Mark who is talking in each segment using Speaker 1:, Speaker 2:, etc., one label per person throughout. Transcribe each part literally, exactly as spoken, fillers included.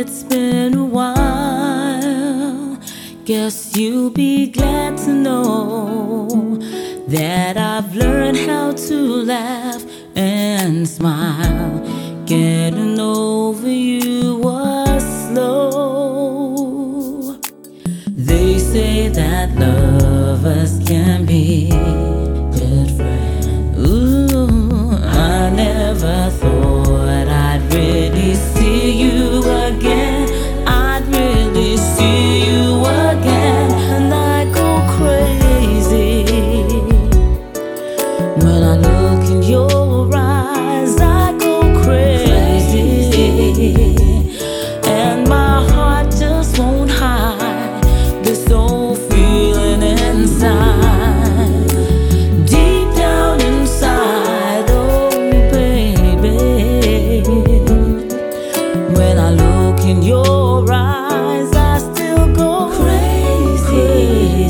Speaker 1: it's been a while. Guess you'll be glad to know that I've learned how to laugh and smile. Getting over you was slow. They say that lovers can be good friends. Ooh, I never thought I'd really see you again. I'd really see you again, and I go crazy when I look in your eyes. I go crazy, and my heart just won't hide this old feeling inside, deep down inside. Oh baby, when I look in your eyes, I still go crazy,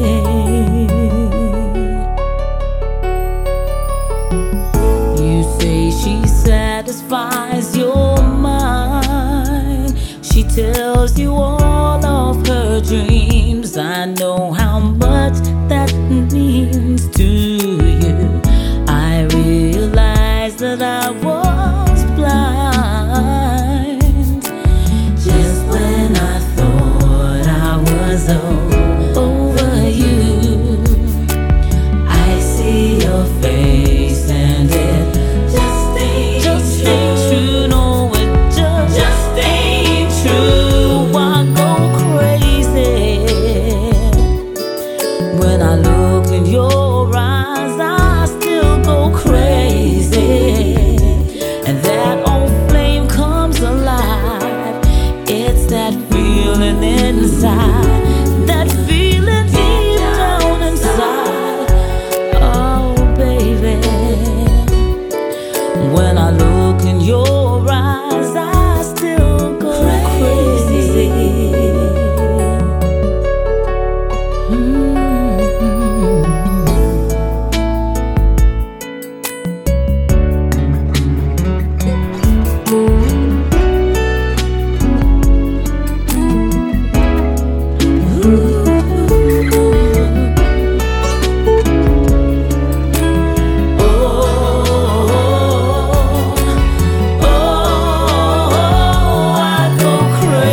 Speaker 1: crazy. You say she satisfies your mind. She tells you all of her dreams. I know how much that means to you. I realize that I was blind just when I thought I was over you. I see your face and it just ain't just ain't true. No, it just just ain't true. I go crazy when I look in your eyes. I still go crazy, and that old flame comes alive. It's that feeling inside, that feeling deep down inside. Oh baby, when I look in your eyes, I still go crazy. Mm-hmm.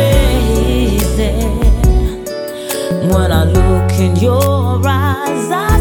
Speaker 1: When I look in your eyes, I